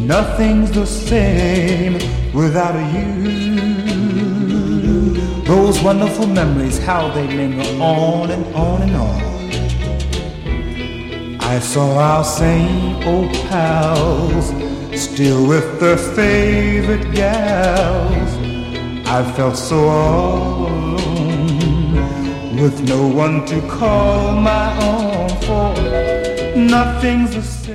Nothing's the same without you. Those wonderful memories, how they linger on and on and on. I saw our same old pals, still with their favorite gals. I felt so all alone, with no one to call my own, for nothing's the same